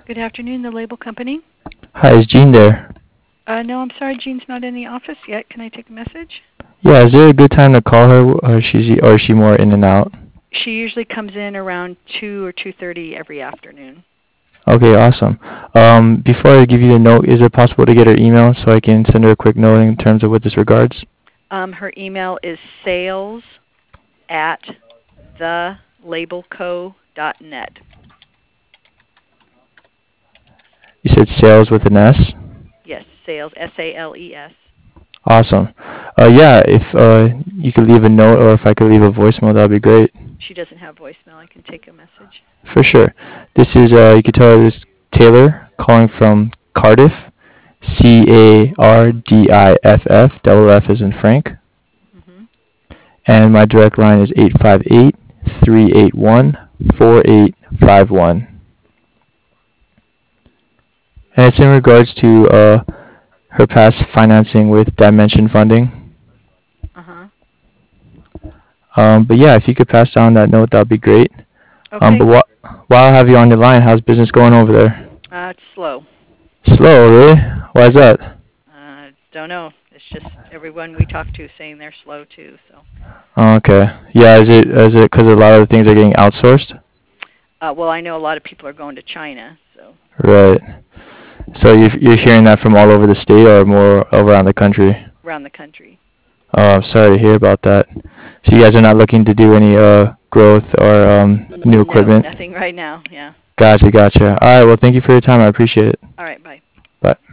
Good afternoon, the label company. Hi, is Jean there? No, I'm sorry, Jean's not in the office yet. Can I take a message? Yeah, is there a good time to call her, or is she more in and out? She usually comes in around 2 or 2:30 every afternoon. Okay, awesome. Before I give you the note, is it possible to get her email so I can send her a quick note in terms of what this regards? Her email is sales@thelabelco.net. You said sales with an S? Yes, sales, SALES. Awesome. Yeah, if you could leave a note or if I could leave a voicemail, that would be great. She doesn't have voicemail. I can take a message. For sure. This is, you could tell her this Taylor calling from Cardiff, Cardiff, double F as in Frank. Mm-hmm. And my direct line is 858-381-4851. And it's in regards to her past financing with Dimension Funding. Uh-huh. But yeah, if you could pass down that note, that would be great. Okay. But while I have you on the line, how's business going over there? It's slow. Slow, really? Why is that? Don't know. It's just everyone we talk to saying they're slow too. So. Oh, okay. Yeah, is it because a lot of the things are getting outsourced? Well, I know a lot of people are going to China, so. Right. So you're hearing that from all over the state or more around the country? Around the country. Oh, I'm sorry to hear about that. So you guys are not looking to do any growth or new No, equipment? nothing right now. Yeah. Gotcha. All right. Well, thank you for your time. I appreciate it. All right. Bye. Bye.